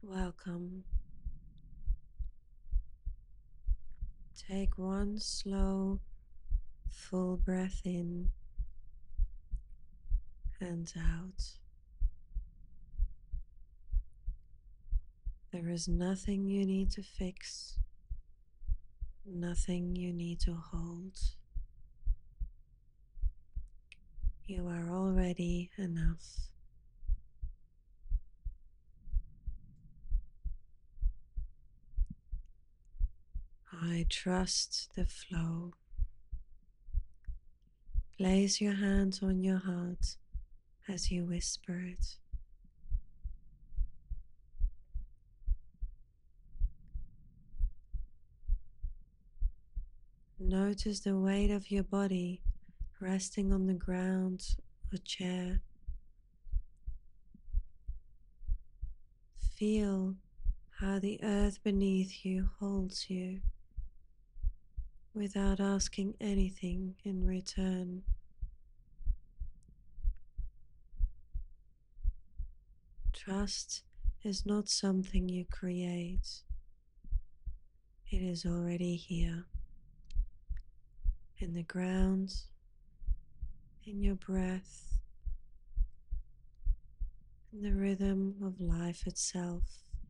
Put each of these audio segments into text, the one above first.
Welcome. Take one slow, full breath in and out. There is nothing you need to fix, nothing you need to hold. You are already enough. I trust the flow. Place your hand on your heart as you whisper it. Notice the weight of your body resting on the ground or chair. Feel how the earth beneath you holds you without asking anything in return. Trust is not something you create, it is already here in the ground, in your breath, in the rhythm of life itself.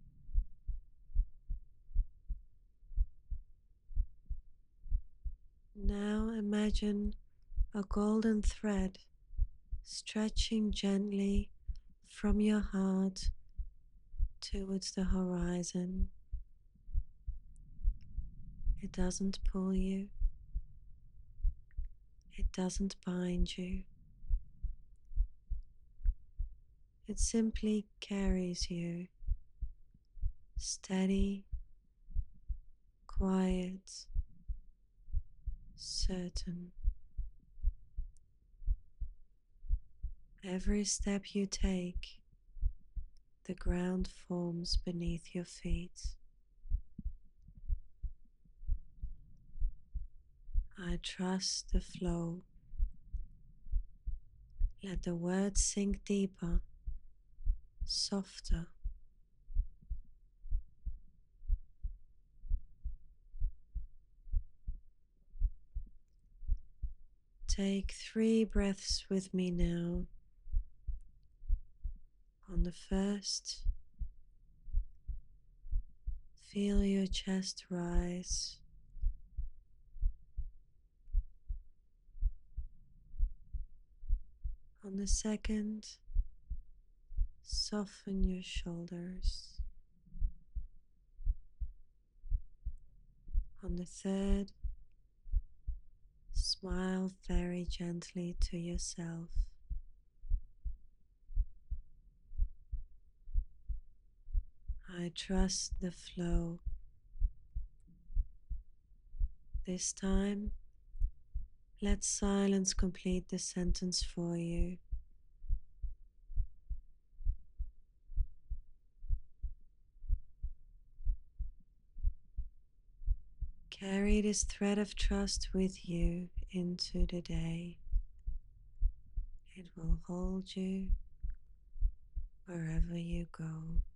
Now imagine a golden thread stretching gently from your heart towards the horizon. It doesn't pull you, it doesn't bind you, it simply carries you, steady, quiet, certain. Every step you take, the ground forms beneath your feet. I trust the flow. Let the words sink deeper, softer. Take 3 breaths with me now. On the first, feel your chest rise. On the second, soften your shoulders. On the third, smile very gently to yourself. I trust the flow. This time, let silence complete the sentence for you. Carry this thread of trust with you into the day. It will hold you wherever you go.